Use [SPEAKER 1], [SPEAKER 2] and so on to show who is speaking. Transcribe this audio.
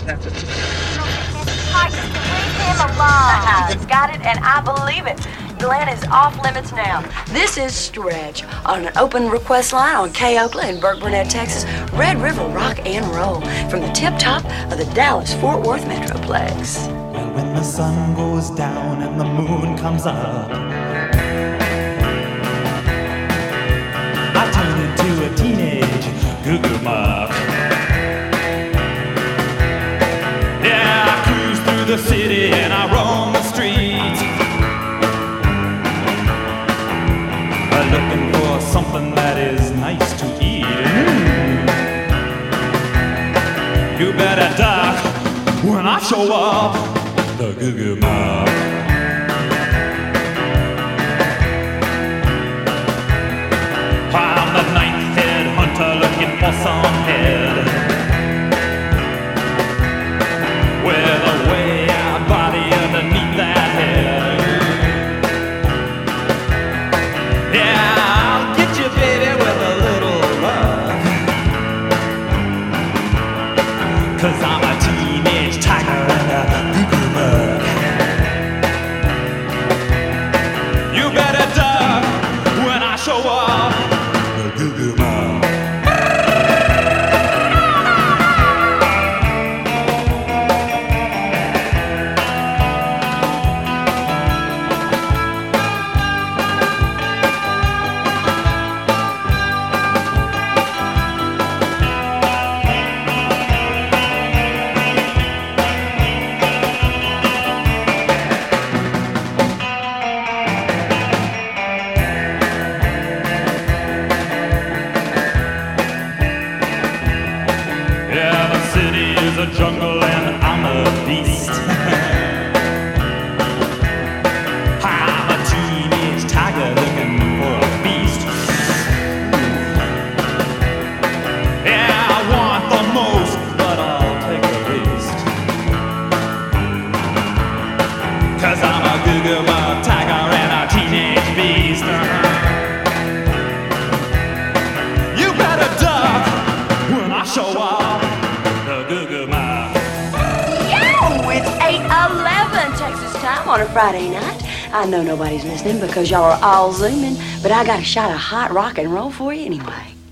[SPEAKER 1] him alone. Got it, and I believe it. Glenn is off limits now. This is Stretch on an open request line on K. Oakland in Burke Burnett, Texas. Red River Rock and Roll from the tip top of the Dallas-Fort Worth Metroplex.
[SPEAKER 2] Well, when the sun goes down and the moon comes up, I turn into a teenage goo-goo muck. Yeah, I cruise through the city and I roam the streets, looking for something that is nice to eat. You better duck when I show up, the goo-goo muck. I'm the ninth head hunter looking for some head with a way out body underneath that head. Cause I'm a teenage tiger and a goo-goo mug. You better duck when I show up, the goo-goo mug. A jungle and I'm a beast. I'm a teenage tiger looking for a feast. Yeah, I want the most, but I'll take the least. Cause I'm a goo-goo mug tiger and a teenage beast. You better duck when I show up, the goo-goo mug.
[SPEAKER 1] It's 8:11 Texas time on a Friday night. I know nobody's listening because y'all are all zooming, but I got a shot of hot rock and roll for you anyway.